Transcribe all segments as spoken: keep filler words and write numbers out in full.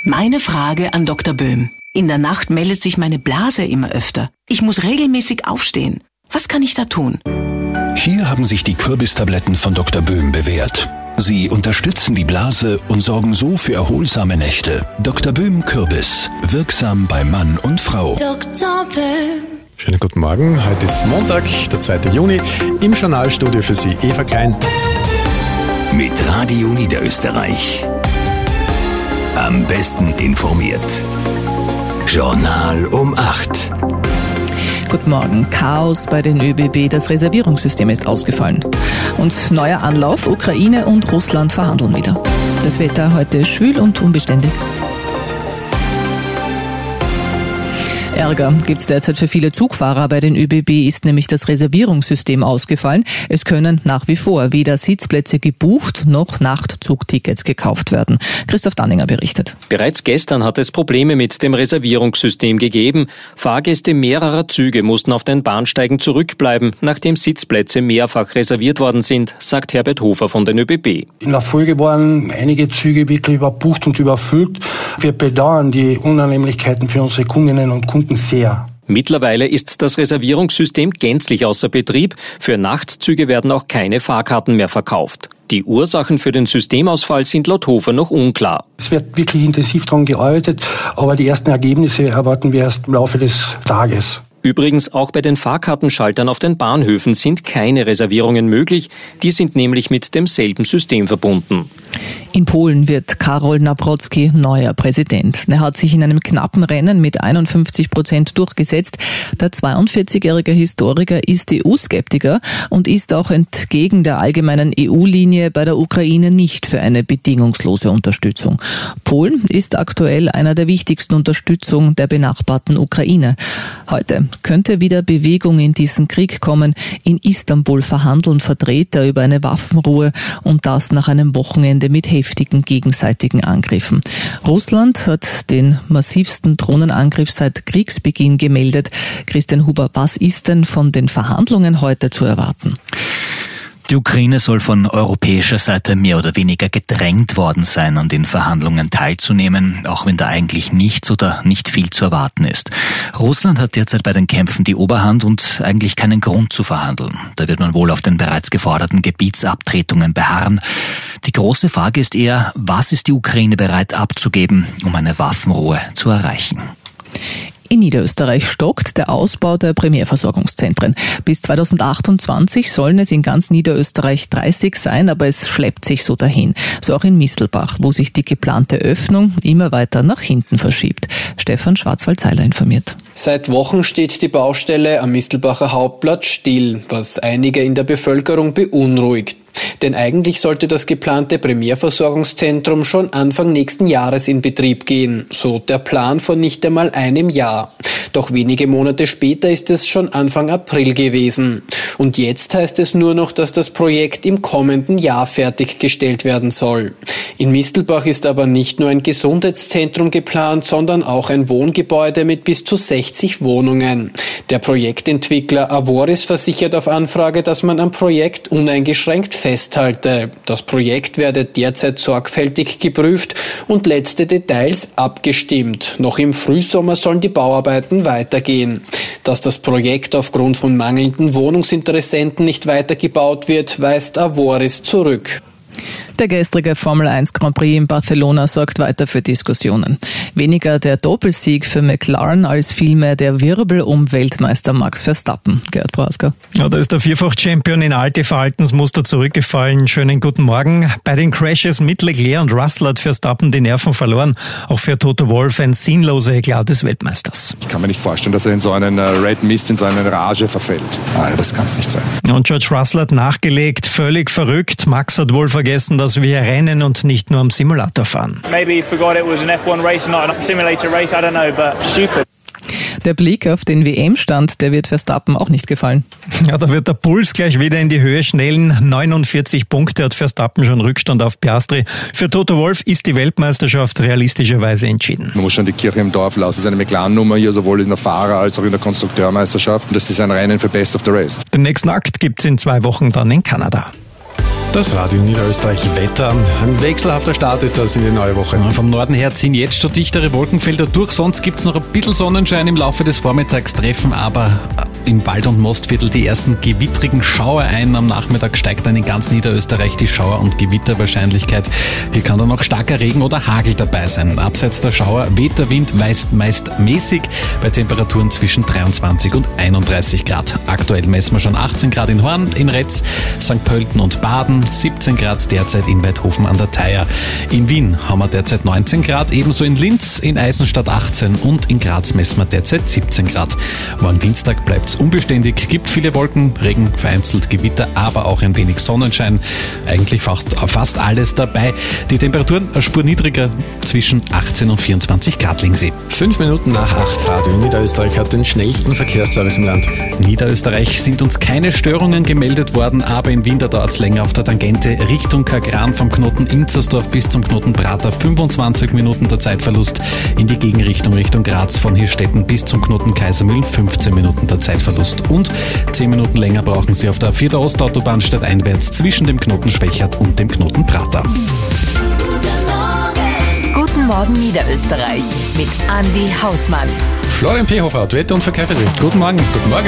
Meine Frage an Doktor Böhm. In der Nacht meldet sich meine Blase immer öfter. Ich muss regelmäßig aufstehen. Was kann ich da tun? Hier haben sich die Kürbistabletten von Doktor Böhm bewährt. Sie unterstützen die Blase und sorgen so für erholsame Nächte. Doktor Böhm Kürbis. Wirksam bei Mann und Frau. Doktor Böhm. Schönen guten Morgen. Heute ist Montag, der zweite Juni. Im Journalstudio für Sie Eva Klein. Mit Radio Niederösterreich. Am besten informiert. Journal um acht. Guten Morgen. Chaos bei den ÖBB. Das Reservierungssystem ist ausgefallen. Und neuer Anlauf. Ukraine und Russland verhandeln wieder. Das Wetter heute schwül und unbeständig. Ärger gibt es derzeit für viele Zugfahrer. Bei den ÖBB ist nämlich das Reservierungssystem ausgefallen. Es können nach wie vor weder Sitzplätze gebucht noch Nachtzugtickets gekauft werden. Christoph Danninger berichtet. Bereits gestern hat es Probleme mit dem Reservierungssystem gegeben. Fahrgäste mehrerer Züge mussten auf den Bahnsteigen zurückbleiben, nachdem Sitzplätze mehrfach reserviert worden sind, sagt Herbert Hofer von den ÖBB. In der Folge waren einige Züge wirklich überbucht und überfüllt. Wir bedauern die Unannehmlichkeiten für unsere Kundinnen und Kunden sehr. Mittlerweile ist das Reservierungssystem gänzlich außer Betrieb. Für Nachtzüge werden auch keine Fahrkarten mehr verkauft. Die Ursachen für den Systemausfall sind laut Hofer noch unklar. Es wird wirklich intensiv daran gearbeitet, aber die ersten Ergebnisse erwarten wir erst im Laufe des Tages. Übrigens, auch bei den Fahrkartenschaltern auf den Bahnhöfen sind keine Reservierungen möglich. Die sind nämlich mit demselben System verbunden. In Polen wird Karol Nawrocki neuer Präsident. Er hat sich in einem knappen Rennen mit einundfünfzig Prozent durchgesetzt. Der zweiundvierzigjährige Historiker ist E U-Skeptiker und ist auch entgegen der allgemeinen E U-Linie bei der Ukraine nicht für eine bedingungslose Unterstützung. Polen ist aktuell einer der wichtigsten Unterstützungen der benachbarten Ukraine. Heute könnte wieder Bewegung in diesen Krieg kommen. In Istanbul verhandeln Vertreter über eine Waffenruhe und das nach einem Wochenende mit heftigen gegenseitigen Angriffen. Russland hat den massivsten Drohnenangriff seit Kriegsbeginn gemeldet. Christian Huber, was ist denn von den Verhandlungen heute zu erwarten? Die Ukraine soll von europäischer Seite mehr oder weniger gedrängt worden sein, an den Verhandlungen teilzunehmen, auch wenn da eigentlich nichts oder nicht viel zu erwarten ist. Russland hat derzeit bei den Kämpfen die Oberhand und eigentlich keinen Grund zu verhandeln. Da wird man wohl auf den bereits geforderten Gebietsabtretungen beharren. Die große Frage ist eher, was ist die Ukraine bereit abzugeben, um eine Waffenruhe zu erreichen? In Niederösterreich stockt der Ausbau der Primärversorgungszentren. Bis zweitausendachtundzwanzig sollen es in ganz Niederösterreich dreißig sein, aber es schleppt sich so dahin. So auch in Mistelbach, wo sich die geplante Öffnung immer weiter nach hinten verschiebt. Stefan Schwarzwald-Seiler informiert. Seit Wochen steht die Baustelle am Mistelbacher Hauptplatz still, was einige in der Bevölkerung beunruhigt. Denn eigentlich sollte das geplante Primärversorgungszentrum schon Anfang nächsten Jahres in Betrieb gehen, so der Plan von nicht einmal einem Jahr. Doch wenige Monate später ist es schon Anfang April gewesen. Und jetzt heißt es nur noch, dass das Projekt im kommenden Jahr fertiggestellt werden soll. In Mistelbach ist aber nicht nur ein Gesundheitszentrum geplant, sondern auch ein Wohngebäude mit bis zu sechzig Wohnungen. Der Projektentwickler Avoris versichert auf Anfrage, dass man am Projekt uneingeschränkt festhalte. Das Projekt werde derzeit sorgfältig geprüft und letzte Details abgestimmt. Noch im Frühsommer sollen die Bauarbeiten weitergehen. Dass das Projekt aufgrund von mangelnden Wohnungsinteressenten nicht weitergebaut wird, weist Avoris zurück. Der gestrige Formel eins Grand Prix in Barcelona sorgt weiter für Diskussionen. Weniger der Doppelsieg für McLaren als vielmehr der Wirbel um Weltmeister Max Verstappen. Gerd Brasker. Ja, da ist der Vierfach-Champion in alte Verhaltensmuster zurückgefallen. Schönen guten Morgen. Bei den Crashes mit Leclerc und Russell hat Verstappen die Nerven verloren. Auch für Toto Wolff ein sinnloser Eklat des Weltmeisters. Ich kann mir nicht vorstellen, dass er in so einen Red Mist, in so eine Rage verfällt. Ah, das kann es nicht sein. Und George Russell hat nachgelegt, völlig verrückt. Max hat wohl vergessen, dass wir rennen und nicht nur am Simulator fahren. Maybe he forgot it was an F one race, not a simulator race, I don't know, but stupid. Der Blick auf den W M-Stand, der wird Verstappen auch nicht gefallen. Ja, da wird der Puls gleich wieder in die Höhe schnellen. neunundvierzig Punkte hat Verstappen schon Rückstand auf Piastri. Für Toto Wolff ist die Weltmeisterschaft realistischerweise entschieden. Man muss schon die Kirche im Dorf lassen. Das ist eine McLaren-Nummer hier, sowohl in der Fahrer- als auch in der Konstrukteurmeisterschaft. Das ist ein Rennen für Best of the Race. Den nächsten Akt gibt's in zwei Wochen dann in Kanada. Das Radio Niederösterreich Wetter. Ein wechselhafter Start ist das in die neue Woche. Ja, vom Norden her ziehen jetzt schon dichtere Wolkenfelder durch. Sonst gibt es noch ein bisschen Sonnenschein im Laufe des Vormittags, treffen aber im Wald- und Mostviertel die ersten gewittrigen Schauer ein. Am Nachmittag steigt dann in ganz Niederösterreich die Schauer- und Gewitterwahrscheinlichkeit. Hier kann dann noch starker Regen oder Hagel dabei sein. Abseits der Schauer weht der Wind meist, meist mäßig bei Temperaturen zwischen dreiundzwanzig und einunddreißig Grad. Aktuell messen wir schon achtzehn Grad in Horn, in Retz, Sankt Pölten und Baden, siebzehn Grad derzeit in Weidhofen an der Theier. In Wien haben wir derzeit neunzehn Grad, ebenso in Linz, in Eisenstadt achtzehn und in Graz messen wir derzeit siebzehn Grad. Morgen Dienstag bleibt es unbeständig, gibt viele Wolken, Regen, vereinzelt Gewitter, aber auch ein wenig Sonnenschein. Eigentlich fast alles dabei. Die Temperaturen eine Spur niedriger, zwischen achtzehn und vierundzwanzig Grad liegen sie. Fünf Minuten nach acht. Radio Niederösterreich hat den schnellsten Verkehrsservice im Land. Niederösterreich sind uns keine Störungen gemeldet worden, aber in Wien dauert es länger auf der Tangente Richtung Kagran vom Knoten Inzersdorf bis zum Knoten Prater. fünfundzwanzig Minuten der Zeitverlust. In die Gegenrichtung Richtung Graz von Hirstetten bis zum Knoten Kaisermühlen fünfzehn Minuten der Zeitverlust. Und zehn Minuten länger brauchen Sie auf der vierter Ostautobahn stadteinwärts zwischen dem Knoten Schwächert und dem Knoten Prater. Guten Morgen Niederösterreich mit Andi Hausmann. Florian Pehofer hat Wetter und Verkehr für Sie. Guten Morgen. Guten Morgen.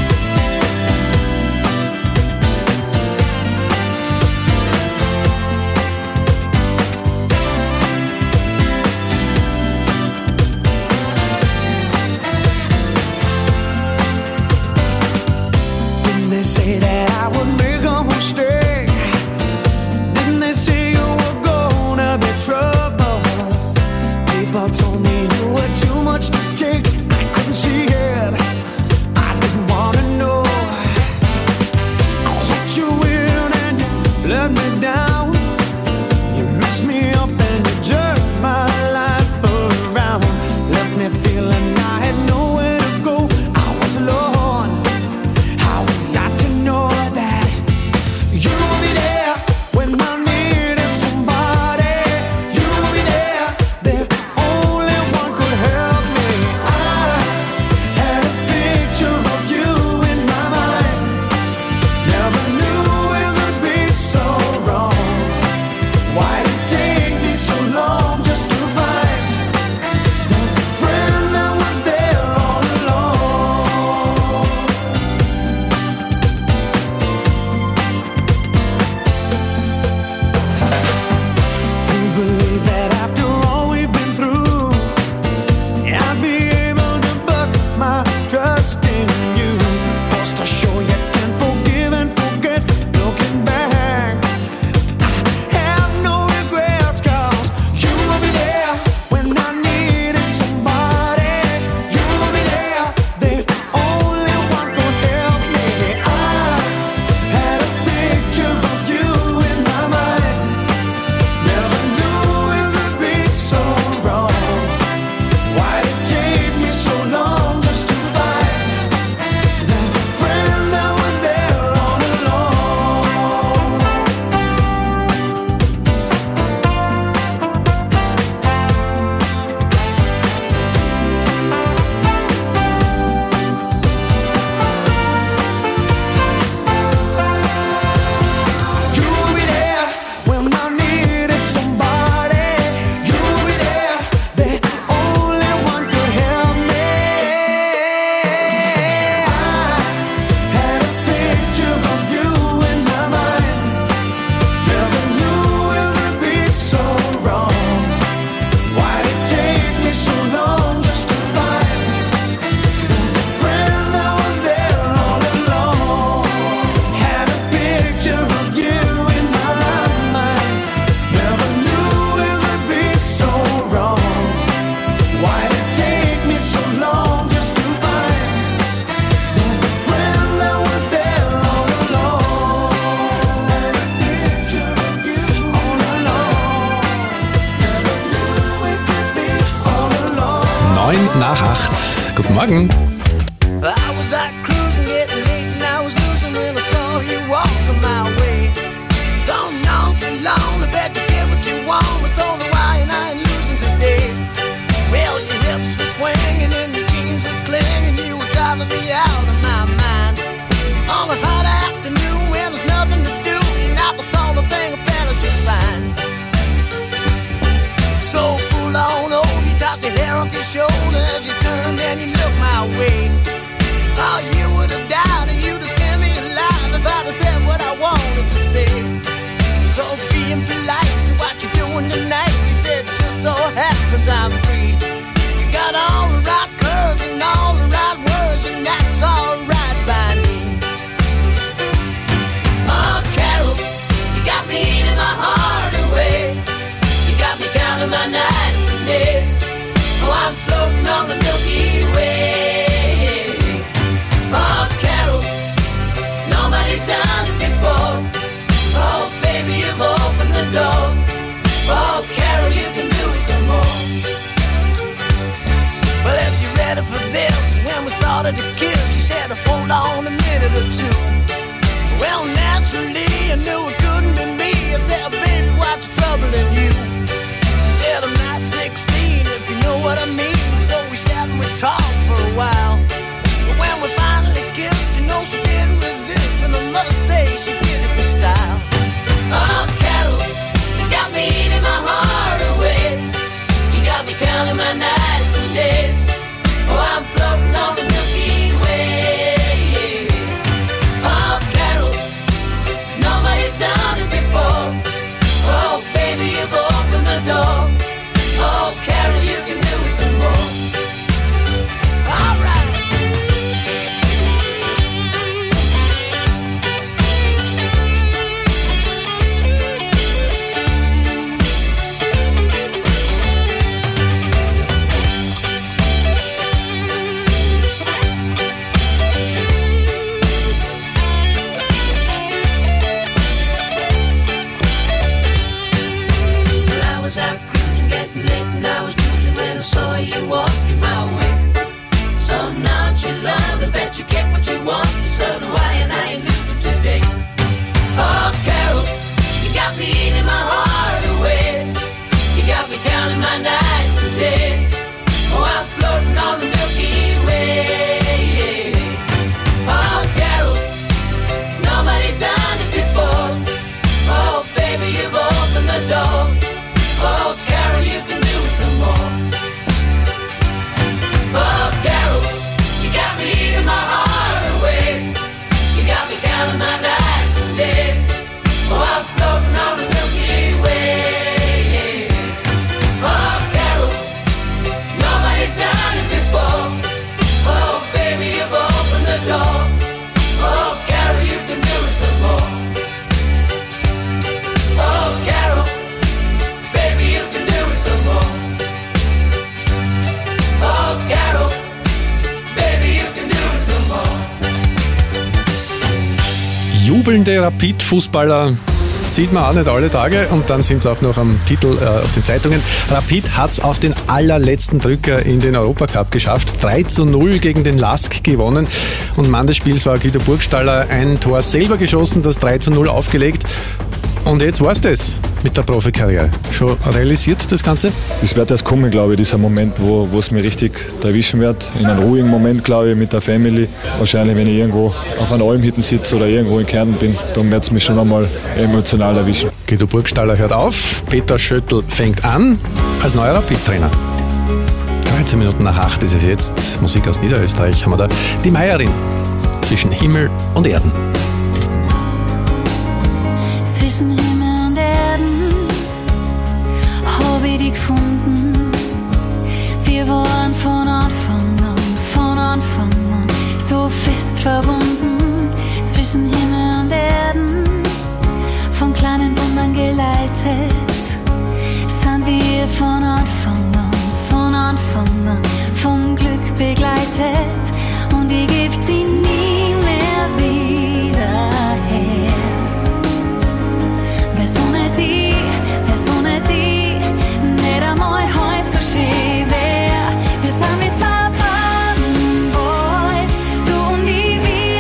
Nach acht. Guten Morgen. On a hot afternoon when there's nothing to do, you're not the sort of off your shoulder as you turned and you looked my way. Oh, you would have died and you'd have scared me alive if I'd have said what I wanted to say. So being polite, so what you doing tonight? You said, just so happens I'm free. You got all the right curves and all the right words, and that's all right by me. Oh, Carol, you got me eating my heart away. You got me counting my nights and days. Oh, I'm floating on the Milky Way. Oh, Carol, nobody's done it before. Oh, baby, you've opened the door. Oh, Carol, you can do it some more. Well, if you're ready for this, when we started to kiss, she said, hold on a minute or two. Well, naturally, I knew it couldn't be me. I said, baby, what's troubling you? She said, I'm not sixteen, if you know what I mean. So we sat and we talked for a while. But when we finally kissed, you know she didn't resist. And I must say, she did it with style. Oh, Carol, you got me eating my heart away. You got me counting my nights and days. Oh, I'm floating on the Milky Way. Oh, Carol, nobody's done it before. Oh, baby, you've opened the door. Oh, Carol, you can do it some more. All right. Saw you walking my way, so nonchalant. I bet you get what you want, so do I, and I ain't losing today. Oh, Carol, you got me eating my heart away. You got me counting my nights and days. Oh, I'm floating on the Milky Way. Oh, Carol, nobody's done it before. Oh, baby, you've opened the door. Oh, Carol, you can do it some more. Oh, Carol, you got me eating my heart away. You got me counting my nights and days. Oh, I'm floating on the Milky Way. Oh, Carol, nobody's done it before. Oh, baby, you've opened the door. Oh, Carol, you can do it some more. Oh, Carol, baby, you can do it some more. Oh, Carol, baby, you can do it some more. Jubelnde Rapid-Fußballer sieht man auch nicht alle Tage, und dann sind es auch noch am Titel äh, auf den Zeitungen. Rapid hat es auf den allerletzten Drücker in den Europacup geschafft. drei zu null gegen den Lask gewonnen, und Mann des Spiels war Guido Burgstaller. Ein Tor selber geschossen, das drei zu null aufgelegt. Und jetzt war's das mit der Profikarriere. Schon realisiert das Ganze? Es wird erst kommen, glaube ich, dieser Moment, wo es mir richtig erwischen wird. In einem ruhigen Moment, glaube ich, mit der Family. Wahrscheinlich, wenn ich irgendwo auf einer Almhütte sitze oder irgendwo in Kärnten bin, dann wird es mich schon einmal emotional erwischen. Guido Burgstaller hört auf, Peter Schöttl fängt an als neuer Rapid-Trainer. dreizehn Minuten nach acht ist es jetzt. Musik aus Niederösterreich haben wir da. Die Meierin zwischen Himmel und Erden. Zwischen Himmel und Erden hab ich dich gefunden. Wir waren von Anfang an, von Anfang an so fest verbunden. Zwischen Himmel und Erden, von kleinen Wundern geleitet, sind wir von Anfang an, von Anfang an vom Glück begleitet. Und ich geb sie nie mehr wieder her. Wär's ohne die, wär's ohne die, nicht einmal halb so schön wär. Wir sind mit zwei Baden bald, du und ich, wir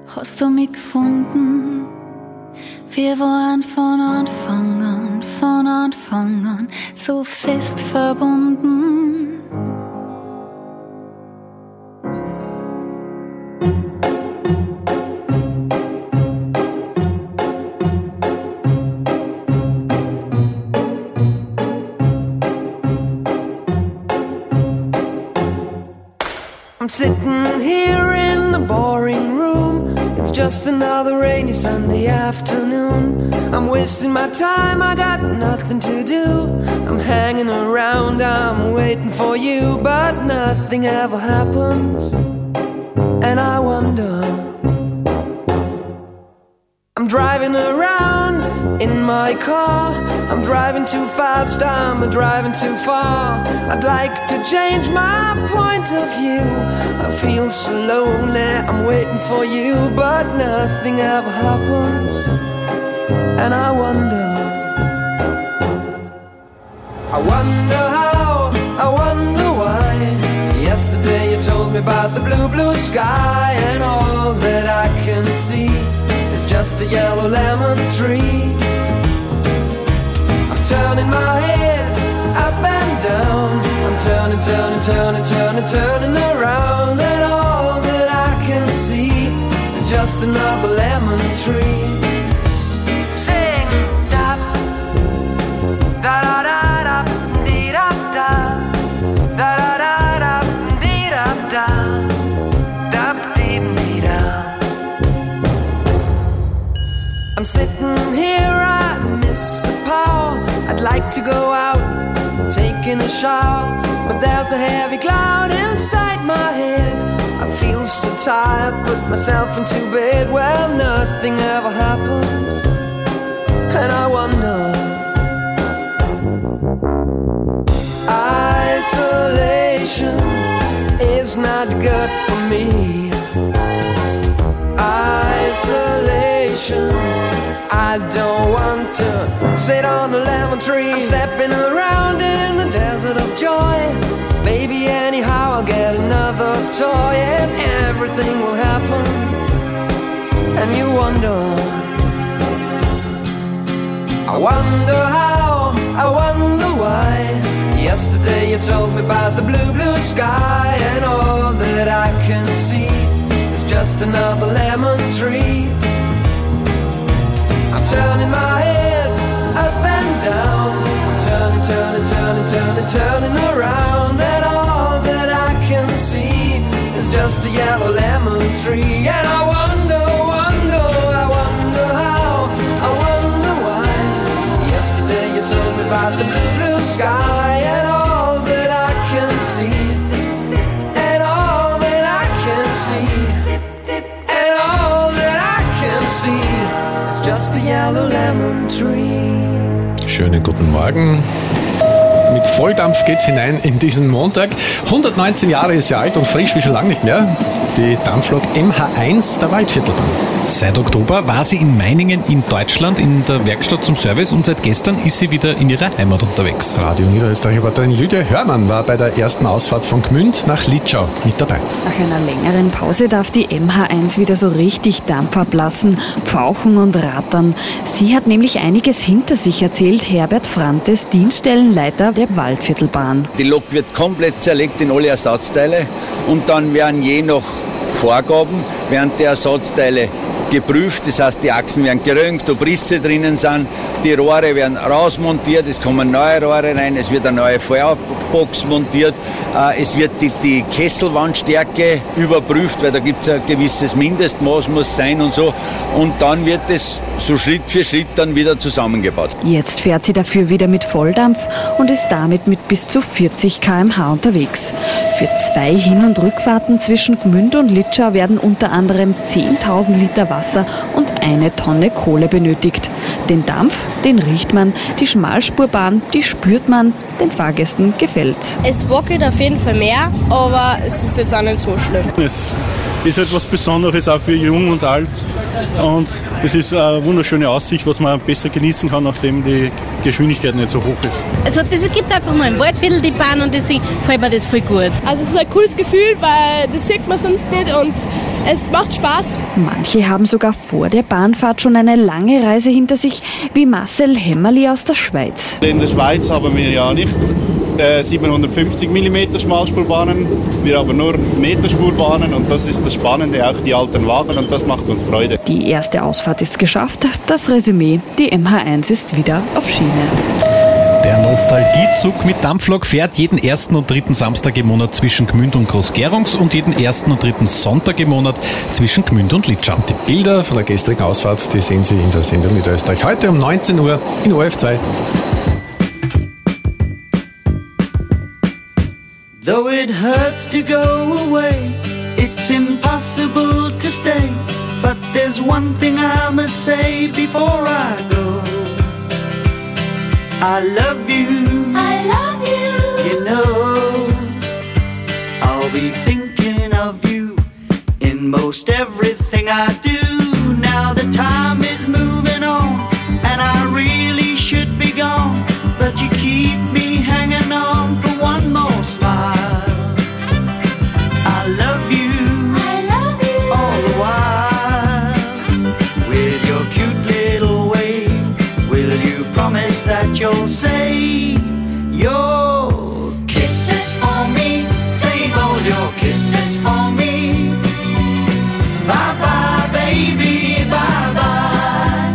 hast du mich gefunden. Wir waren von Anfang an, von Anfang an so fest verbunden. I'm sitting here in the boring room. It's just another rainy Sunday afternoon. I'm wasting my time, I got nothing to do. I'm hanging around, I'm waiting for you, but nothing ever happens. And I wonder, I'm driving around in my car. I'm driving too fast, I'm driving too far. I'd like to change my point of view. I feel so lonely, I'm waiting for you, but nothing ever happens. And I wonder, I wonder how, I wonder why. Yesterday you told me about the blue, blue sky, and all that I can see is just a yellow lemon tree. I'm turning my head up and down. I'm turning, turning, turning, turning, turning around, and all that I can see is just another lemon tree. Sing da da da da da dee da da da da da da dee da da da dee dee da. I'm sitting here, I miss the power. I'd like to go out, taking a shower, but there's a heavy cloud inside my head. I feel so tired, put myself into bed. Well, nothing ever happens, and I wonder, isolation is not good for me. Isolation, I don't want to sit on a lemon tree. I'm stepping around in the desert of joy. Baby, anyhow I'll get another toy, and everything will happen. And you wonder, I wonder how, I wonder why. Yesterday you told me about the blue, blue sky, and all that I can see is just another lemon tree. I'm turning my head up and down. I'm turning, turning, turning, turning, turning around, and all that I can see is just a yellow lemon tree. And I wonder, wonder, I wonder how, I wonder why. Yesterday you told me about the blue, blue sky, and all that I can see, and all that I can see, and all that I can see is just a yellow lemon tree. Schönen guten Morgen. Mit Volldampf geht's hinein in diesen Montag. hundertneunzehn Jahre ist sie alt und frisch wie schon lange nicht mehr. Die Dampflok M H eins der Waldviertelbahn. Seit Oktober war sie in Meiningen in Deutschland in der Werkstatt zum Service und seit gestern ist sie wieder in ihrer Heimat unterwegs. Radio Niederösterreich-Reporterin Lydia Hörmann war bei der ersten Ausfahrt von Gmünd nach Litschau mit dabei. Nach einer längeren Pause darf die M H eins wieder so richtig Dampf ablassen, pfauchen und rattern. Sie hat nämlich einiges hinter sich, erzählt Herbert Frantes, Dienststellenleiter der Waldviertelbahn. Die Lok wird komplett zerlegt in alle Ersatzteile und dann werden je nach Vorgaben werden die Ersatzteile geprüft, das heißt die Achsen werden gerönt, ob Risse drinnen sind, die Rohre werden rausmontiert, es kommen neue Rohre rein, es wird eine neue Feuerbox montiert, es wird die, die Kesselwandstärke überprüft, weil da gibt es ein gewisses Mindestmaß, muss sein und so, und dann wird es so Schritt für Schritt dann wieder zusammengebaut. Jetzt fährt sie dafür wieder mit Volldampf und ist damit mit bis zu vierzig Kilometer pro Stunde unterwegs. Für zwei Hin- und Rückfahrten zwischen Gmünd und Litschau werden unter anderem zehntausend Liter Wasser und eine Tonne Kohle benötigt. Den Dampf, den riecht man, die Schmalspurbahn, die spürt man, den Fahrgästen gefällt's. Es wackelt auf jeden Fall mehr, aber es ist jetzt auch nicht so schlimm. Es ist halt was Besonderes auch für jung und alt. Und es ist eine wunderschöne Aussicht, was man besser genießen kann, nachdem die Geschwindigkeit nicht so hoch ist. Also das gibt es einfach nur im Waldviertel, die Bahn, und deswegen gefällt mir das voll gut. Also es ist ein cooles Gefühl, weil das sieht man sonst nicht und es macht Spaß. Manche haben sogar vor der Bahnfahrt schon eine lange Reise hinter sich, wie Marcel Hemmerli aus der Schweiz. In der Schweiz haben wir ja nicht äh, siebenhundertfünfzig Millimeter Schmalspurbahnen, wir haben nur Meterspurbahnen und das ist das Spannende, auch die alten Wagen, und das macht uns Freude. Die erste Ausfahrt ist geschafft, das Resümee, die M H eins ist wieder auf Schiene. Der Nostalgiezug mit Dampflok fährt jeden ersten und dritten Samstag im Monat zwischen Gmünd und Groß-Gerungs und jeden ersten und dritten Sonntag im Monat zwischen Gmünd und Litschau. Die Bilder von der gestrigen Ausfahrt, die sehen Sie in der Sendung Niederösterreich heute um neunzehn Uhr in O R F zwei. Though it hurts to go away, it's impossible to stay. But there's one thing I must say before I go. I love you. I love you. You know, I'll be thinking of you in most everything I do. Now the time is moving on, and I really should be gone. But you keep me hanging on for one more smile. I love you. I love you. All the while, with your cute little way, will you promise that you'll save your kisses for me? Save all your kisses for me. Bye bye, baby, bye bye.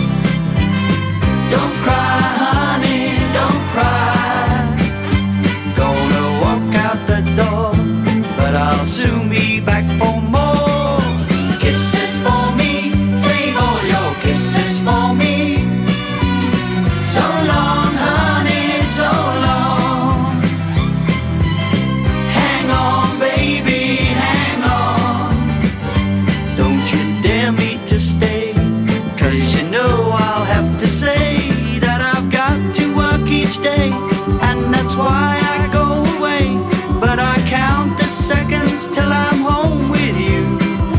Don't cry, honey, don't cry. Gonna walk out the door, but I'll soon be back for more kisses for me. Save all your kisses for me. So long, honey, so long. Hang on, baby, hang on. Don't you dare me to stay, 'cause you know I'll have to say that I've got to work each day, and that's why I go away. But I count the seconds till I'm home with you.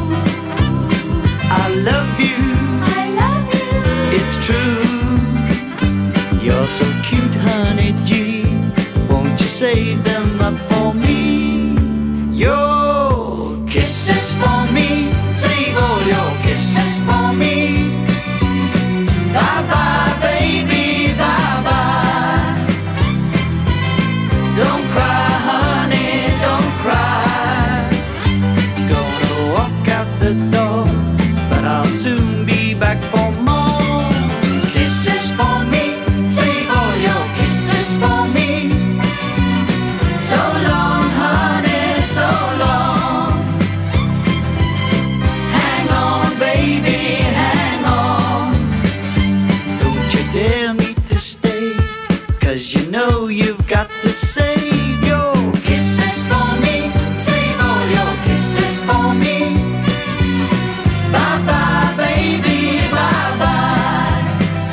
I love you. I love you. It's true. You're so cute, honey G. Won't you save them up for me? Your kisses for me. Save all your kisses for me. Bye bye, baby, bye bye. Don't cry, honey, don't cry. Gonna walk out the door, but I'll soon be back for more kisses for me. Save all your kisses for me. So long, honey, so long. Hang on, baby, hang on. Don't you dare me to stay, 'cause you know you've got to save your kisses for me. Save all your kisses for me. Bye bye, baby, bye bye.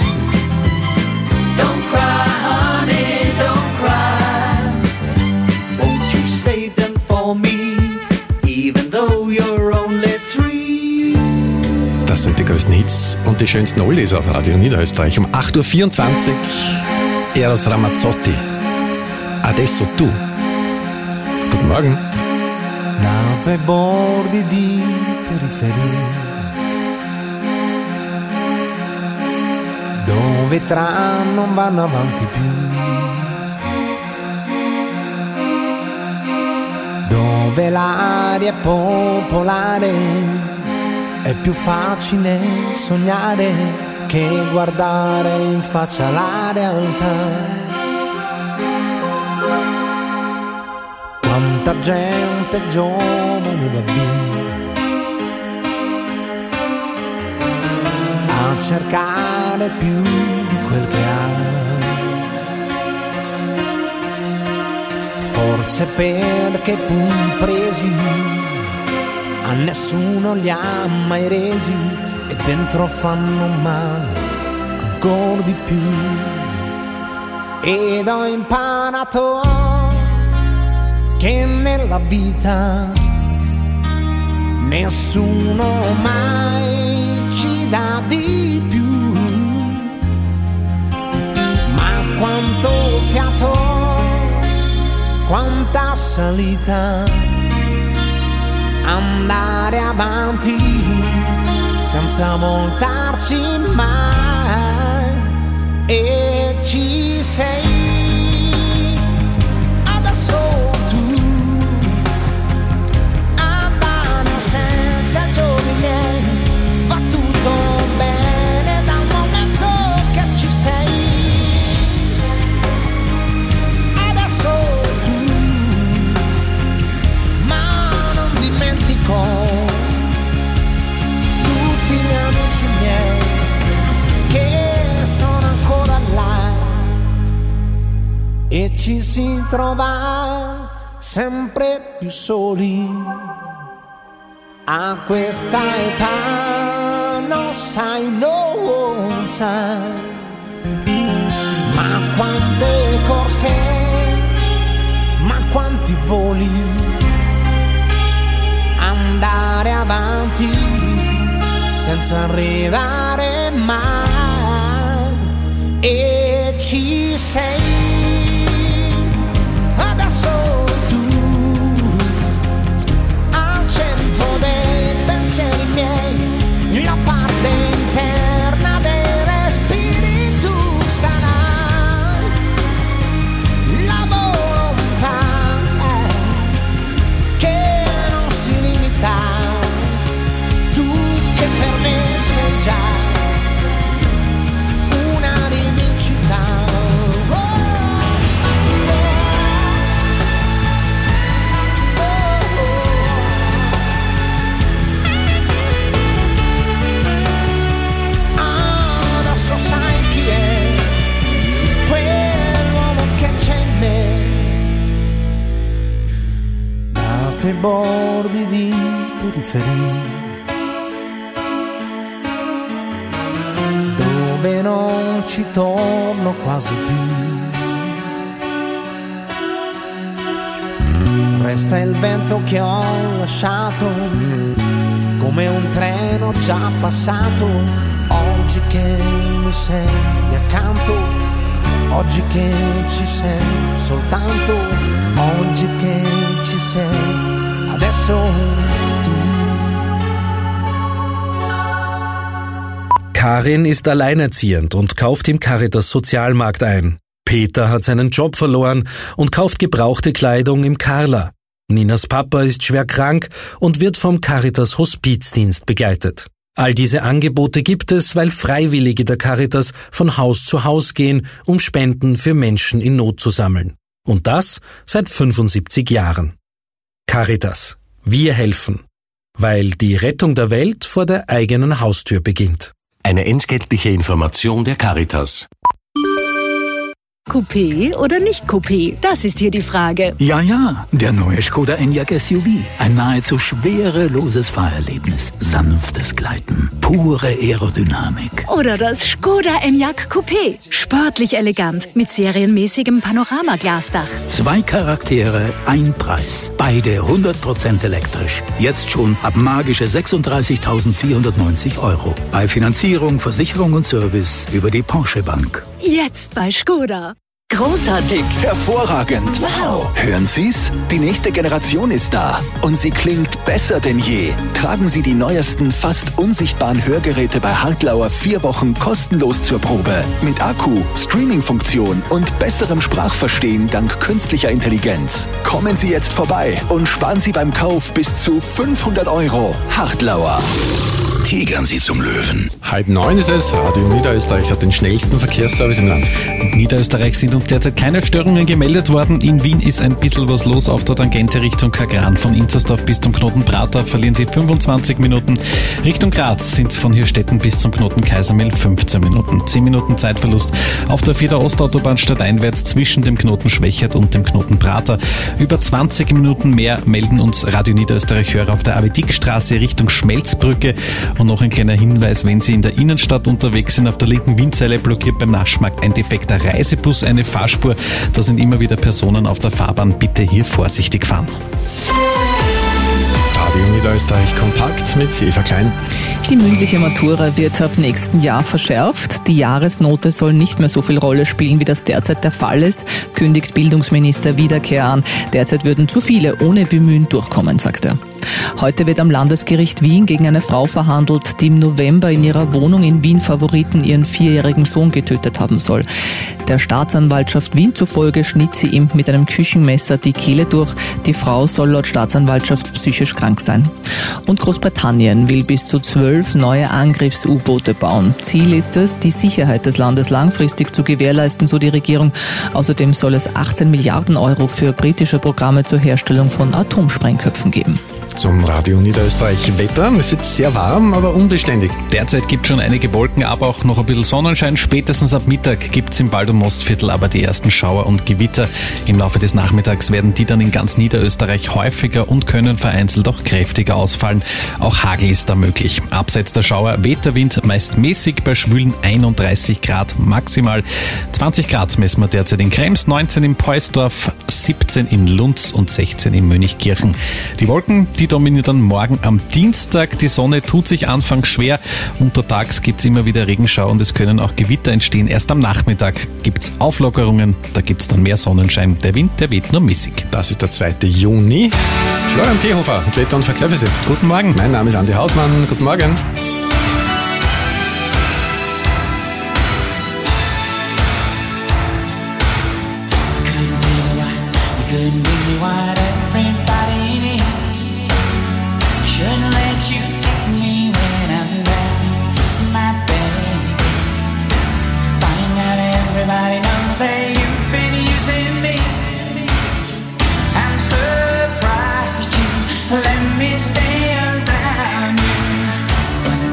Don't cry, honey, don't cry. Won't you save them for me, even though you're only three? Das sind die größten Hits und die schönsten Oldies auf Radio Niederösterreich. Um acht Uhr vierundzwanzig Eros Ramazzotti. Adesso tu. Guten Morgen. Nato ai bordi di periferia, dove tram non vanno avanti più, dove l'aria è popolare, è più facile sognare che guardare in faccia la realtà. Quanta gente giovane va via a cercare più di quel che ha, forse perché pugni presi a nessuno li ha mai resi e dentro fanno male ancora di più. Ed ho imparato che nella vita nessuno mai ci dà di più. Ma quanto fiato, quanta salita, andare avanti senza voltarsi mai. E ci sei adesso tu, andare senza giorni miei, va tutto bene dal momento che ci sei. Adesso tu, ma non dimentico tutti gli amici miei che sono ancora là, e ci si trova sempre più soli. A questa età non sai, non sai, ma quante corse, ma quanti voli, andare avanti senza arrivare mai. E ci sei adesso tu, al centro dei pensieri miei, la parte interna dei respiri tu sarai, la volontà che non si limita, tu che per me sei già una rivincita. Adesso sai chi è quell'uomo che c'è in me, da quei bordi di periferia dove non ci torno quasi più. Resta il vento che ho lasciato, come un treno già passato. Oggi che mi sei accanto, oggi che ci sei soltanto, oggi che ci sei adesso tu. Karin ist alleinerziehend und kauft im Caritas Sozialmarkt ein. Peter hat seinen Job verloren und kauft gebrauchte Kleidung im Carla. Ninas Papa ist schwer krank und wird vom Caritas Hospizdienst begleitet. All diese Angebote gibt es, weil Freiwillige der Caritas von Haus zu Haus gehen, um Spenden für Menschen in Not zu sammeln. Und das seit fünfundsiebzig Jahren. Caritas. Wir helfen. Weil die Rettung der Welt vor der eigenen Haustür beginnt. Eine entgeltliche Information der Caritas. Coupé oder nicht Coupé? Das ist hier die Frage. Ja, ja, der neue Skoda Enyaq S U V. Ein nahezu schwereloses Fahrerlebnis, sanftes Gleiten, pure Aerodynamik. Oder das Skoda Enyaq Coupé. Sportlich elegant, mit serienmäßigem Panoramaglasdach. Zwei Charaktere, ein Preis. Beide hundert Prozent elektrisch. Jetzt schon ab magische sechsunddreißigtausendvierhundertneunzig Euro. Bei Finanzierung, Versicherung und Service über die Porsche Bank. Jetzt bei Skoda. Großartig! Hervorragend! Wow! Hören Sie's? Die nächste Generation ist da und sie klingt besser denn je. Tragen Sie die neuesten, fast unsichtbaren Hörgeräte bei Hartlauer vier Wochen kostenlos zur Probe. Mit Akku, Streaming-Funktion und besserem Sprachverstehen dank künstlicher Intelligenz. Kommen Sie jetzt vorbei und sparen Sie beim Kauf bis zu fünfhundert Euro. Hartlauer. Tigern Sie zum Löwen. Halb neun ist es. Radio Niederösterreich hat den schnellsten Verkehrsservice im Land. In Niederösterreich sind uns derzeit keine Störungen gemeldet worden. In Wien ist ein bisschen was los auf der Tangente Richtung Kagran. Von Inzersdorf bis zum Knoten Prater verlieren Sie fünfundzwanzig Minuten. Richtung Graz sind es von Hirstetten bis zum Knoten Kaisermühl fünfzehn Minuten. zehn Minuten Zeitverlust auf der Vierter Ostautobahn stadteinwärts zwischen dem Knoten Schwächert und dem Knoten Prater. Über zwanzig Minuten mehr melden uns Radio Niederösterreich Hörer auf der Abedikstraße Richtung Schmelzbrücke. Und noch ein kleiner Hinweis, wenn Sie in der Innenstadt unterwegs sind, auf der linken Wienzeile blockiert beim Naschmarkt ein defekter Reisebus eine Fahrspur. Da sind immer wieder Personen auf der Fahrbahn. Bitte hier vorsichtig fahren. Radio Niederösterreich kompakt mit Eva Klein. Die mündliche Matura wird ab nächsten Jahr verschärft. Die Jahresnote soll nicht mehr so viel Rolle spielen, wie das derzeit der Fall ist, kündigt Bildungsminister Wiederkehr an. Derzeit würden zu viele ohne Bemühen durchkommen, sagt er. Heute wird am Landesgericht Wien gegen eine Frau verhandelt, die im November in ihrer Wohnung in Wien Favoriten ihren vierjährigen Sohn getötet haben soll. Der Staatsanwaltschaft Wien zufolge schnitt sie ihm mit einem Küchenmesser die Kehle durch. Die Frau soll laut Staatsanwaltschaft psychisch krank sein. Und Großbritannien will bis zu zwölf neue Angriffs-U-Boote bauen. Ziel ist es, die Sicherheit des Landes langfristig zu gewährleisten, so die Regierung. Außerdem soll es achtzehn Milliarden Euro für britische Programme zur Herstellung von Atomsprengköpfen geben. Zum Radio Niederösterreich Wetter. Es wird sehr warm, aber unbeständig. Derzeit gibt es schon einige Wolken, aber auch noch ein bisschen Sonnenschein. Spätestens ab Mittag gibt es im Wald- und Mostviertel aber die ersten Schauer und Gewitter. Im Laufe des Nachmittags werden die dann in ganz Niederösterreich häufiger und können vereinzelt auch kräftiger ausfallen. Auch Hagel ist da möglich. Abseits der Schauer weht der Wind meist mäßig bei schwülen einunddreißig Grad maximal. zwanzig Grad messen wir derzeit in Krems, neunzehn in Peusdorf, siebzehn in Lunz und sechzehn in Mönchkirchen. Die Wolken, die dominiert dann morgen am Dienstag. Die Sonne tut sich anfangs schwer. Untertags gibt es immer wieder Regenschau und es können auch Gewitter entstehen. Erst am Nachmittag gibt es Auflockerungen. Da gibt es dann mehr Sonnenschein. Der Wind, der weht nur mäßig. Das ist der zweite Juni. Florian Pehofer, Wetter- und Verkehr für Sie. Guten Morgen. Mein Name ist Andi Hausmann. Guten Morgen. Let me stay around you, but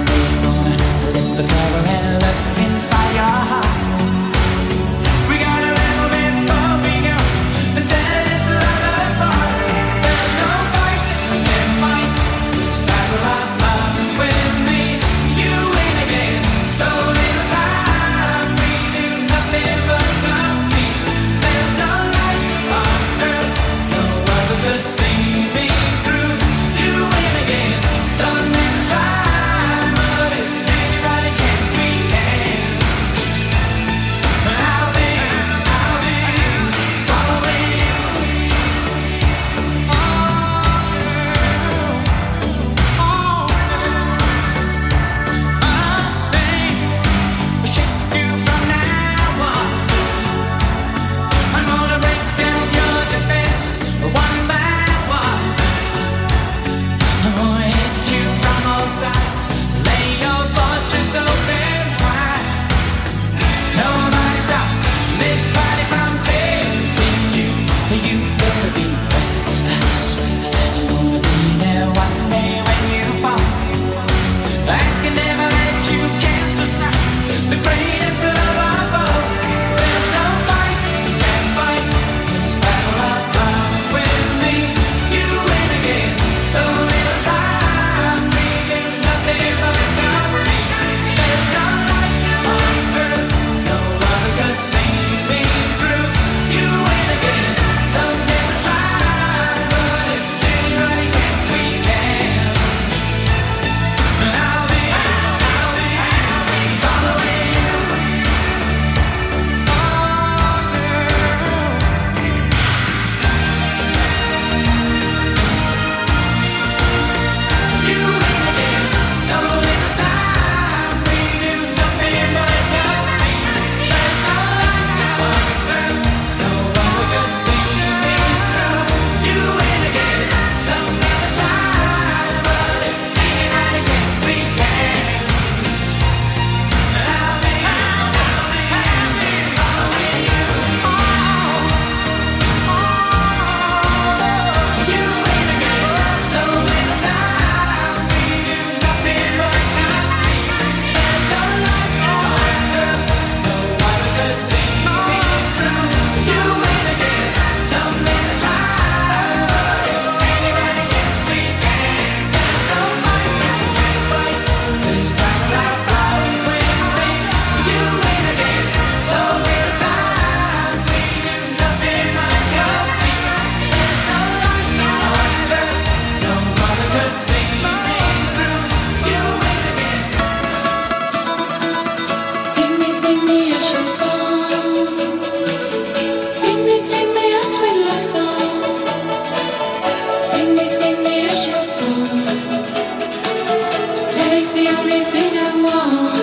someone.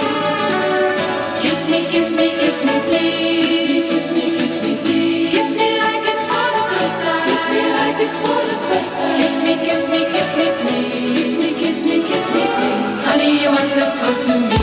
Kiss me, kiss me, kiss me, please. Kiss me, kiss me, please. Kiss me like it's for the first time. Kiss me like it's for the first time. Kiss me, kiss me, kiss me, please. Kiss me, kiss me, kiss me, please. Honey, you're wonderful to me.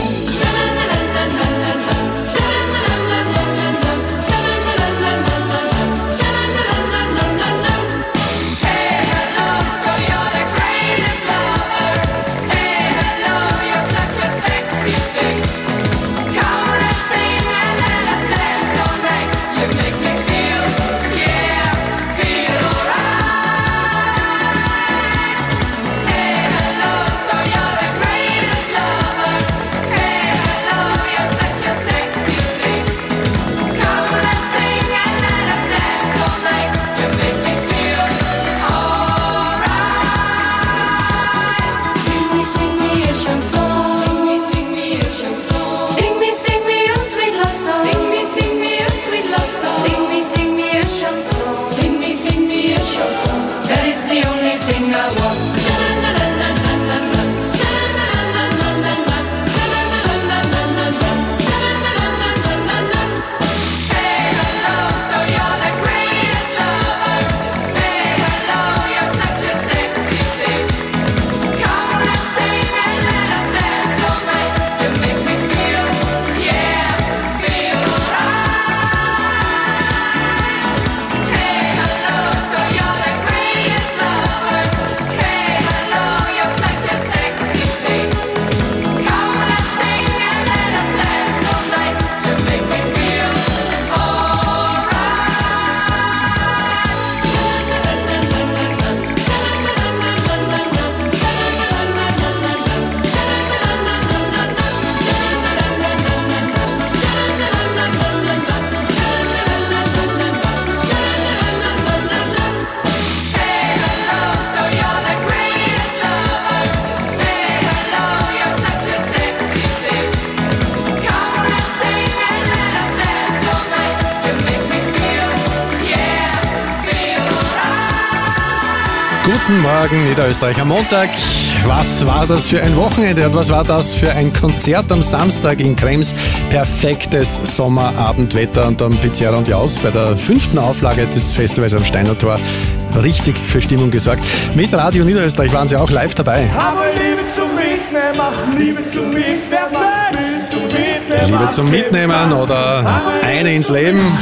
Guten Morgen, Niederösterreich am Montag. Was war das für ein Wochenende und was war das für ein Konzert am Samstag in Krems? Perfektes Sommerabendwetter und am Pizzeria und Jaus bei der fünften Auflage des Festivals am Steinertor richtig für Stimmung gesorgt. Mit Radio Niederösterreich waren sie auch live dabei. Aber Liebe zum Mitnehmen, Liebe zum Mitnehmen, Liebe zum Mitnehmen, Liebe zum Mitnehmen oder eine ins Leben.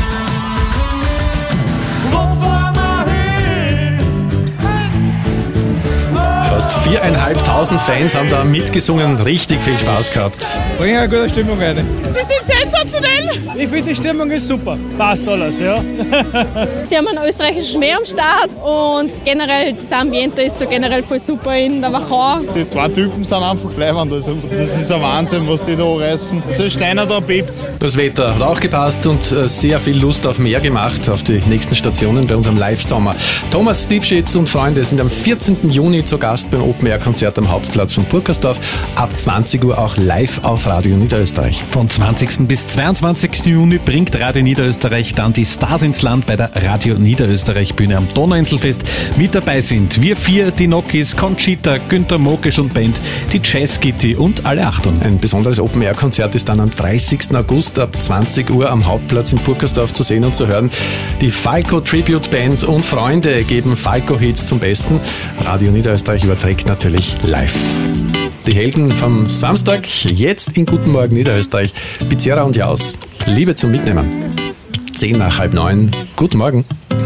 Fast viereinhalbtausend Fans haben da mitgesungen, richtig viel Spaß gehabt. Bringen eine gute Stimmung rein. Die sind sensationell. Ich finde, die Stimmung ist super. Passt alles, ja. Sie haben einen österreichischen Schmäh am Start und generell das Ambiente ist so generell voll super in der Wachau. Die zwei Typen sind einfach bleibend. Also das ist ein Wahnsinn, was die da reißen. So Steiner da bebt. Das Wetter hat auch gepasst und sehr viel Lust auf mehr gemacht, auf die nächsten Stationen bei unserem Live-Sommer. Thomas Stipschitz und Freunde sind am vierzehnten Juni zu Gast beim Open-Air-Konzert am Hauptplatz von Burkersdorf. Ab zwanzig Uhr auch live auf Radio Niederösterreich. Von zwanzigsten bis zweiundzwanzigsten Juni bringt Radio Niederösterreich dann die Stars ins Land bei der Radio Niederösterreich Bühne am Donauinselfest. Mit dabei sind wir vier, die Nokis, Conchita, Günther Mokisch und Band, die Jazz Kitty und alle Achtung. Ein besonderes Open-Air-Konzert ist dann am dreißigsten August ab zwanzig Uhr am Hauptplatz in Burkersdorf zu sehen und zu hören. Die Falco Tribute Band und Freunde geben Falco-Hits zum Besten. Radio Niederösterreich überträgt natürlich live. Die Helden vom Samstag, jetzt in Guten Morgen Niederösterreich. Pizzeria und Jaus, Liebe zum Mitnehmen. Zehn nach halb neun. Guten Morgen.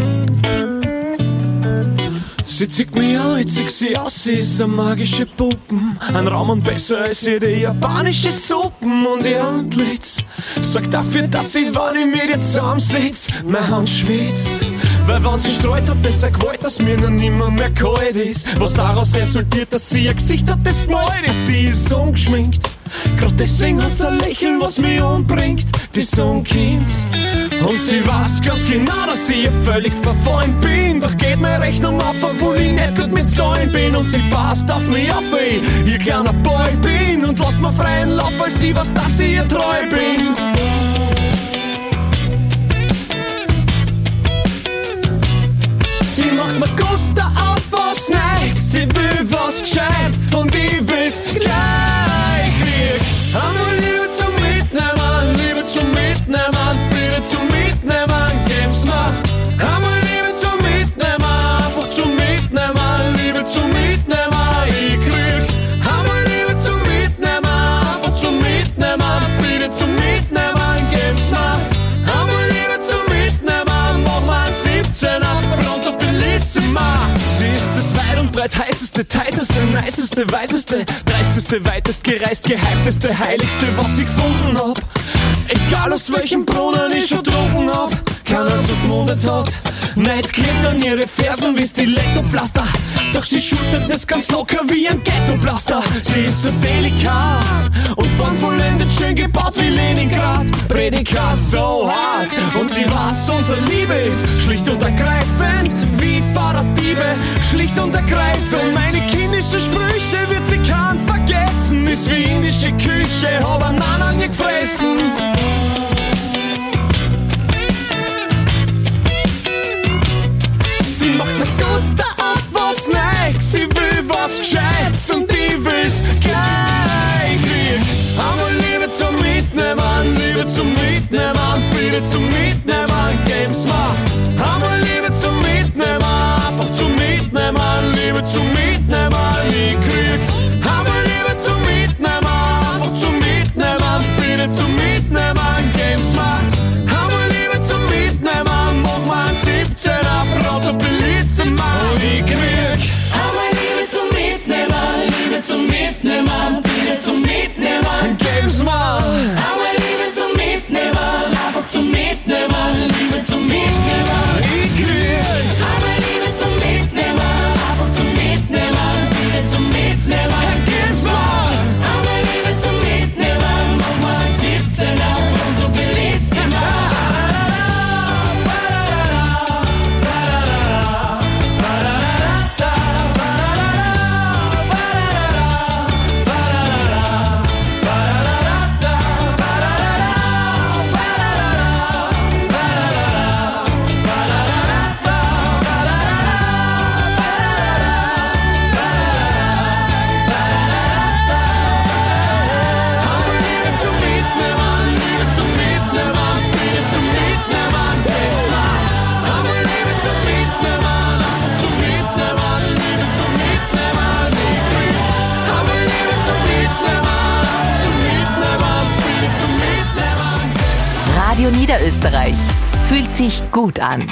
Sie zieht mich an, ich zieh sie aus, sie ist eine magische Puppen. Ein Raum und besser als jede japanische Suppen. Und ihr Antlitz sorgt dafür, dass ich, wenn ich mit ihr zusammensitz, meine Hand schwitzt. Weil wenn sie streut, hat das eine Gewalt, dass mir noch nimmer mehr kalt ist. Was daraus resultiert, dass sie ein Gesicht hat, das gemalt ist. Sie ist ungeschminkt, grad deswegen hat sie ein Lächeln, was mich umbringt. Die so ein Kind. Und sie weiß ganz genau, dass ich ihr völlig verfallen bin. Doch geht meine Rechnung auf, obwohl ich nicht gut mit Zahlen bin. Und sie passt auf mich auf, weil ich ihr kleiner Boy bin. Und lasst mir freien Lauf, weil sie weiß, dass ich ihr treu bin. Sie macht mir Guster auf was Neues. Sie will was Gescheites und ich will's gleich. Österreich heißeste, tighteste, niceste, weißeste, dreisteste, weitest gereist, gehypteste, heiligste, was ich gefunden hab. Egal aus welchem Brunnen ich schon getrunken hab, keiner so gemundet hat. Neid klebt an ihre Fersen wie Stilettopflaster, doch sie schultert es ganz locker wie ein Ghettoblaster. Sie ist so delikat und formvollendet, schön gebaut wie Leningrad. Prädikat so hart und sie weiß, unsere Liebe ist schlicht und ergreifend wie Fahrraddiebe, schlicht und ergreifend. Meine kindischen Sprüche wird sie kaum vergessen, ist wie indische Küche, hab Bananen nie gefressen. Sie macht der Guster auf was Neues, sie will was Gescheites und ich will's gleich krieg. Einmal Liebe zum Mitnehmen, Liebe zum Mitnehmen, bitte zum Mitnehmen, geben's mal. Einmal Liebe zum Mitnehmen, einfach zum Mitnehmen, Liebe zum Mitnehmen, ich krieg. Einmal Liebe zum Mitnehmen, einfach zum Mitnehmen, bitte zum Mitnehmen, geben's mal. Einmal Liebe zum Mitnehmen, mach mal ein siebzehner Brot, Bellissima, ich krieg. Einmal Liebe zum Mitnehmen, Liebe zum Mitnehmen, bitte zum Mitnehmen, geben's mal. Einmal Liebe zum Mitnehmen, einfach zum Mitnehmen, Liebe zum Mitnehmen, ich krieg. Einmal Liebe zum Mitnehmen, einfach zum Mitnehmen, bitte zum Mitnehmen, geben's mal. Einmal Liebe zum Mitnehmen, mach mal ein siebzehner Brot, Bellissima. Radio Niederösterreich. Fühlt sich gut an.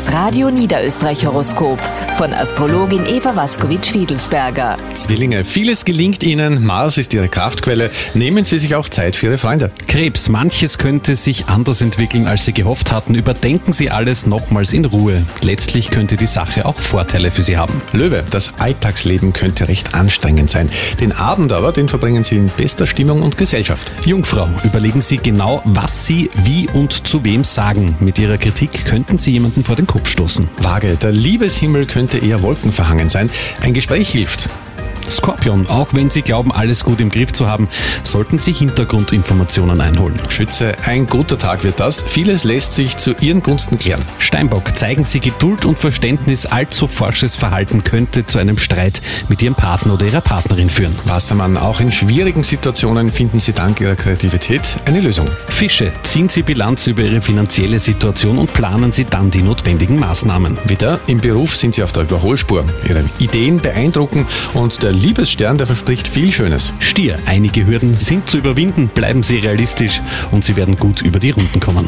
Das Radio Niederösterreich Horoskop von Astrologin Eva Waskowitsch-Wiedelsberger. Zwillinge, vieles gelingt Ihnen. Mars ist Ihre Kraftquelle. Nehmen Sie sich auch Zeit für Ihre Freunde. Krebs, manches könnte sich anders entwickeln, als Sie gehofft hatten. Überdenken Sie alles nochmals in Ruhe. Letztlich könnte die Sache auch Vorteile für Sie haben. Löwe, das Alltagsleben könnte recht anstrengend sein. Den Abend aber, den verbringen Sie in bester Stimmung und Gesellschaft. Jungfrau, überlegen Sie genau, was Sie wie und zu wem sagen. Mit Ihrer Kritik könnten Sie jemanden vor den Kopf stoßen. Waage, der Liebeshimmel könnte eher wolkenverhangen sein. Ein Gespräch hilft. Skorpion, auch wenn Sie glauben, alles gut im Griff zu haben, sollten Sie Hintergrundinformationen einholen. Schütze, ein guter Tag wird das. Vieles lässt sich zu Ihren Gunsten klären. Steinbock, zeigen Sie Geduld und Verständnis. Allzu forsches Verhalten könnte zu einem Streit mit Ihrem Partner oder Ihrer Partnerin führen. Wassermann, auch in schwierigen Situationen finden Sie dank Ihrer Kreativität eine Lösung. Fische, ziehen Sie Bilanz über Ihre finanzielle Situation und planen Sie dann die notwendigen Maßnahmen. Widder, im Beruf sind Sie auf der Überholspur. Ihre Ideen beeindrucken und der Liebesstern, der verspricht viel Schönes. Stier, einige Hürden sind zu überwinden, bleiben Sie realistisch und Sie werden gut über die Runden kommen.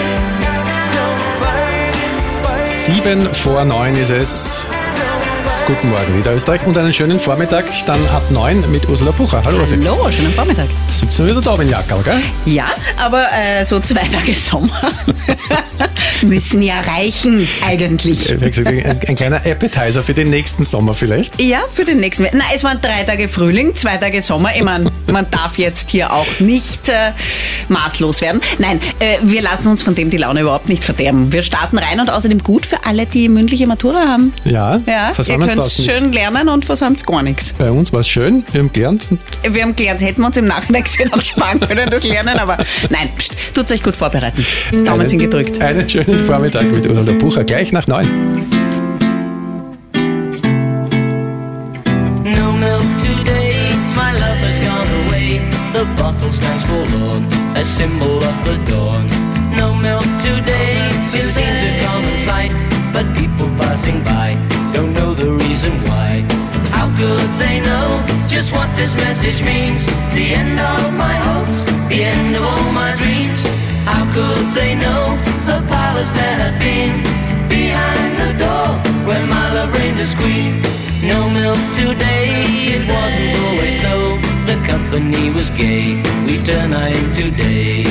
Sieben vor neun ist es. guten Morgen Niederösterreich und einen schönen Vormittag, dann ab neun mit Ursula Bucher. Hallo Ursula. Hallo, schönen Vormittag. Sitzen wir wieder da in Jackerl, gell? Ja, aber äh, so zwei Tage Sommer müssen ja reichen eigentlich. Wie gesagt, ein, ein kleiner Appetizer für den nächsten Sommer vielleicht? Ja, für den nächsten. Nein, es waren drei Tage Frühling, zwei Tage Sommer. Ich meine, man darf jetzt hier auch nicht äh, maßlos werden. Nein, äh, wir lassen uns von dem die Laune überhaupt nicht verderben. Wir starten rein und außerdem gut für alle, die mündliche Matura haben. Ja, ja ihr könnt schön lernen und versäumt gar nichts. Bei uns war es schön, wir haben gelernt. Wir haben gelernt, hätten wir uns im Nachhinein gesehen auch sparen können, das Lernen, aber nein, pst, tut's euch gut vorbereiten. Daumen sind gedrückt. Einen schönen Vormittag mit Ursula Bucher, gleich nach neun. No milk today, my love has gone away. The bottle stands forlorn, a symbol of the dawn. No milk today, it seems a common sight, but people passing by don't know the reason why. How could they know just what this message means? The end of my hopes, the end of all my dreams. How could they know a palace there had been behind the door where my love reigned as queen? No milk today, it wasn't always so. The company was gay, we turn night into day.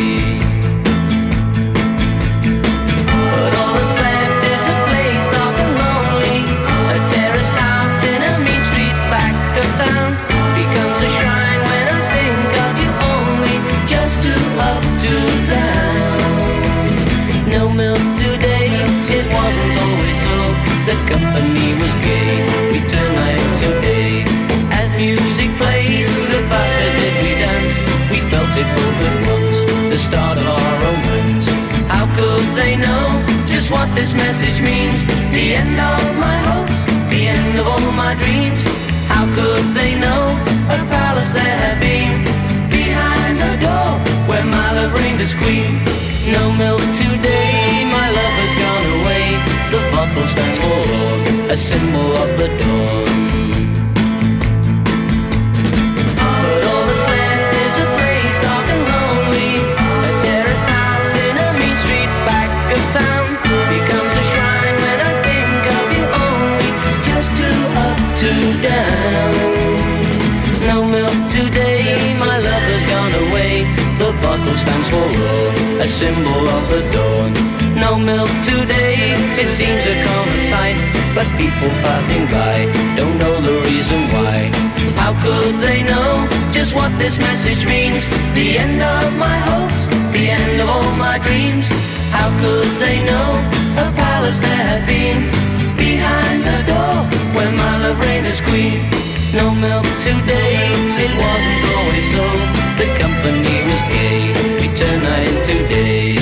But all that's left is a place dark and lonely. A terraced house in a mean street back of town becomes a shrine when I think of you only. Just two up, two down. No milk today, it wasn't always so. The company was gay, we turn night into day. As music played, the faster did we dance. We felt it both at once, the start of our romance. How could they know just what this message means? The end of my hopes, the end of all my dreams. How could they know a palace there had been behind the door where my love reigned as queen? No milk today, my love has gone away. The bottle stands forlorn, a symbol of the dawn. But all that's left is a place dark and lonely. A terraced house in a mean street back of town becomes a shrine when I think of you only. Just two up, two down. No milk today, my love has gone away. The bottle stands forlorn, a symbol of the dawn. No milk today, it seems a common sight, but people passing by don't know the reason why. How could they know just what this message means? The end of my hopes, the end of all my dreams. How could they know a palace there had been behind the door where my love reigns as queen? No milk today, it wasn't always so. The company was gay, we turned night into day.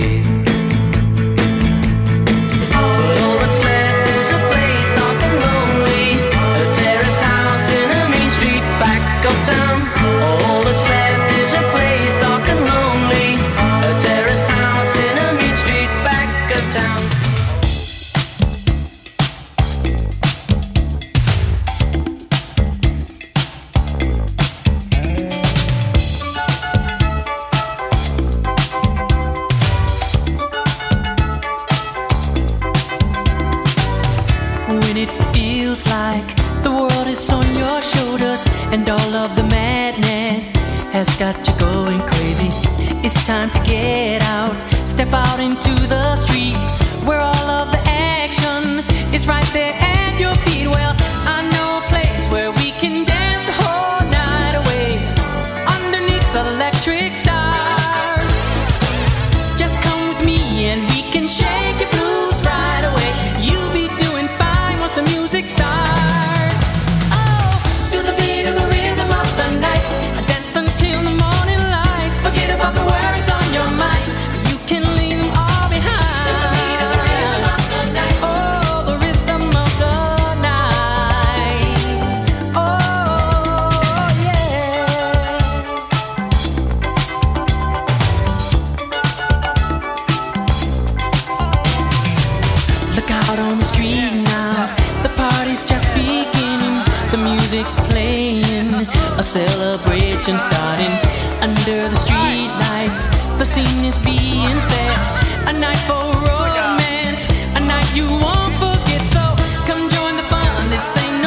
But all that's left is a place dark and lonely. A terraced house in a mean street back of town. All that's left is a place dark and lonely. A terraced house in a mean street back of town. When it feels like the world is on your shoulders and all of the madness has got you going crazy, it's time to get out, step out into the street where all of the action is right there at your feet. Well, I know a place where we can dance the whole night away underneath the electric stars. Just come with me and we can shake your blues right away. You'll be doing fine once the music starts. Oh, feel the beat of the rhythm of the night. Dance until the morning light. Forget about the worries on your mind. You can leave them all behind. Feel the beat of the rhythm of the night. Oh, the rhythm of the night. Oh, yeah. Look out on the street now, the party's just beginning. The music's playing, a celebration starting. Under the street lights, the scene is being set. A night for romance, a night you won't forget. So come join the fun, this ain't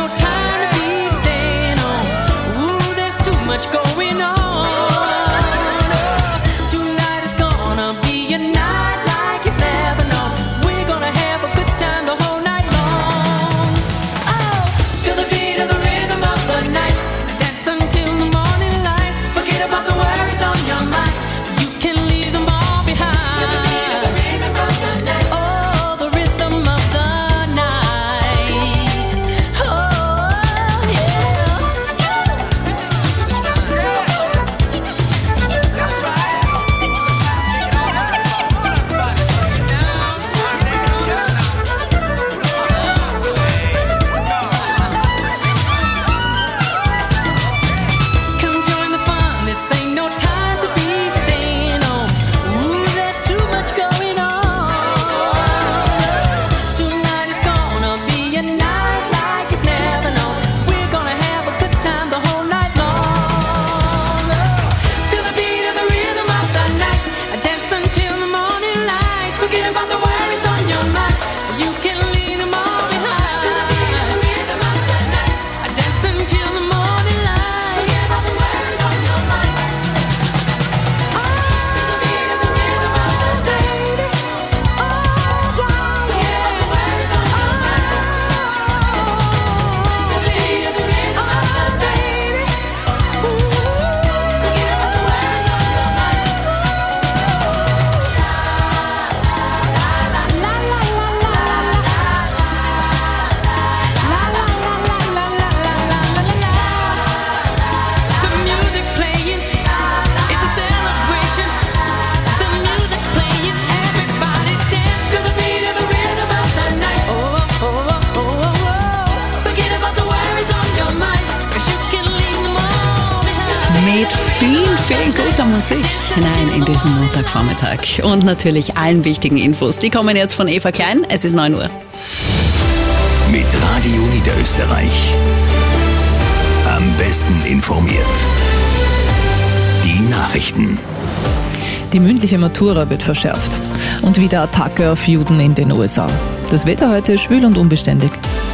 viel, viel guter Musik hinein in diesen Montagvormittag. Und natürlich allen wichtigen Infos. Die kommen jetzt von Eva Klein. Es ist neun Uhr. Mit Radio Niederösterreich. Am besten informiert. Die Nachrichten. Die mündliche Matura wird verschärft. Und wieder Attacke auf Juden in den U S A. Das Wetter heute schwül und unbeständig.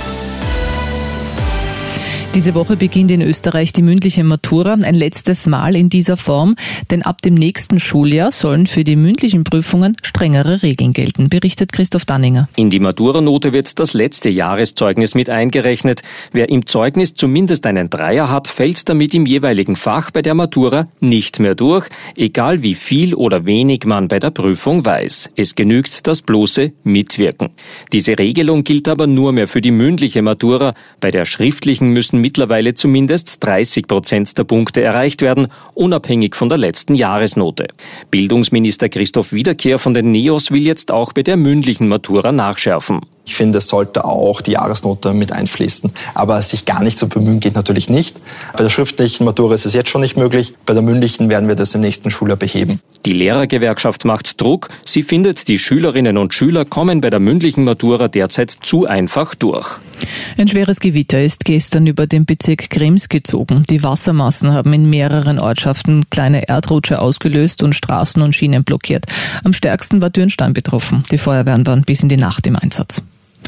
Diese Woche beginnt in Österreich die mündliche Matura, ein letztes Mal in dieser Form, denn ab dem nächsten Schuljahr sollen für die mündlichen Prüfungen strengere Regeln gelten, berichtet Christoph Danninger. In die Maturanote wird das letzte Jahreszeugnis mit eingerechnet. Wer im Zeugnis zumindest einen Dreier hat, fällt damit im jeweiligen Fach bei der Matura nicht mehr durch, egal wie viel oder wenig man bei der Prüfung weiß. Es genügt das bloße Mitwirken. Diese Regelung gilt aber nur mehr für die mündliche Matura. Bei der schriftlichen müssen mittlerweile zumindest dreißig Prozent der Punkte erreicht werden, unabhängig von der letzten Jahresnote. Bildungsminister Christoph Wiederkehr von den NEOS will jetzt auch bei der mündlichen Matura nachschärfen. Ich finde, es sollte auch die Jahresnote mit einfließen. Aber sich gar nicht zu bemühen, geht natürlich nicht. Bei der schriftlichen Matura ist es jetzt schon nicht möglich. Bei der mündlichen werden wir das im nächsten Schuljahr beheben. Die Lehrergewerkschaft macht Druck. Sie findet, die Schülerinnen und Schüler kommen bei der mündlichen Matura derzeit zu einfach durch. Ein schweres Gewitter ist gestern über den Bezirk Krems gezogen. Die Wassermassen haben in mehreren Ortschaften kleine Erdrutsche ausgelöst und Straßen und Schienen blockiert. Am stärksten war Dürnstein betroffen. Die Feuerwehren waren bis in die Nacht im Einsatz.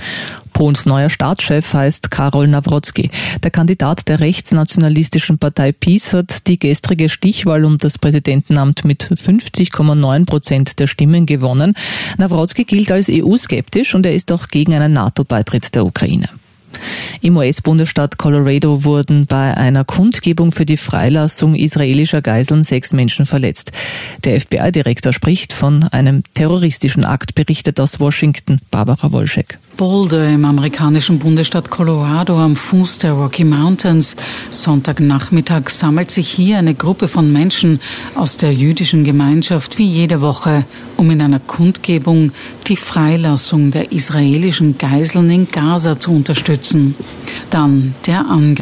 Polens neuer Staatschef heißt Karol Nawrocki. Der Kandidat der rechtsnationalistischen Partei PiS hat die gestrige Stichwahl um das Präsidentenamt mit fünfzig Komma neun Prozent der Stimmen gewonnen. Nawrocki gilt als E U-skeptisch und er ist auch gegen einen NATO-Beitritt der Ukraine. Im U S-Bundesstaat Colorado wurden bei einer Kundgebung für die Freilassung israelischer Geiseln sechs Menschen verletzt. Der F B I-Direktor spricht von einem terroristischen Akt, berichtet aus Washington Barbara Wolschek. Boulder im amerikanischen Bundesstaat Colorado am Fuß der Rocky Mountains. Sonntagnachmittag sammelt sich hier eine Gruppe von Menschen aus der jüdischen Gemeinschaft wie jede Woche, um in einer Kundgebung die Freilassung der israelischen Geiseln in Gaza zu unterstützen. Dann der Angriff.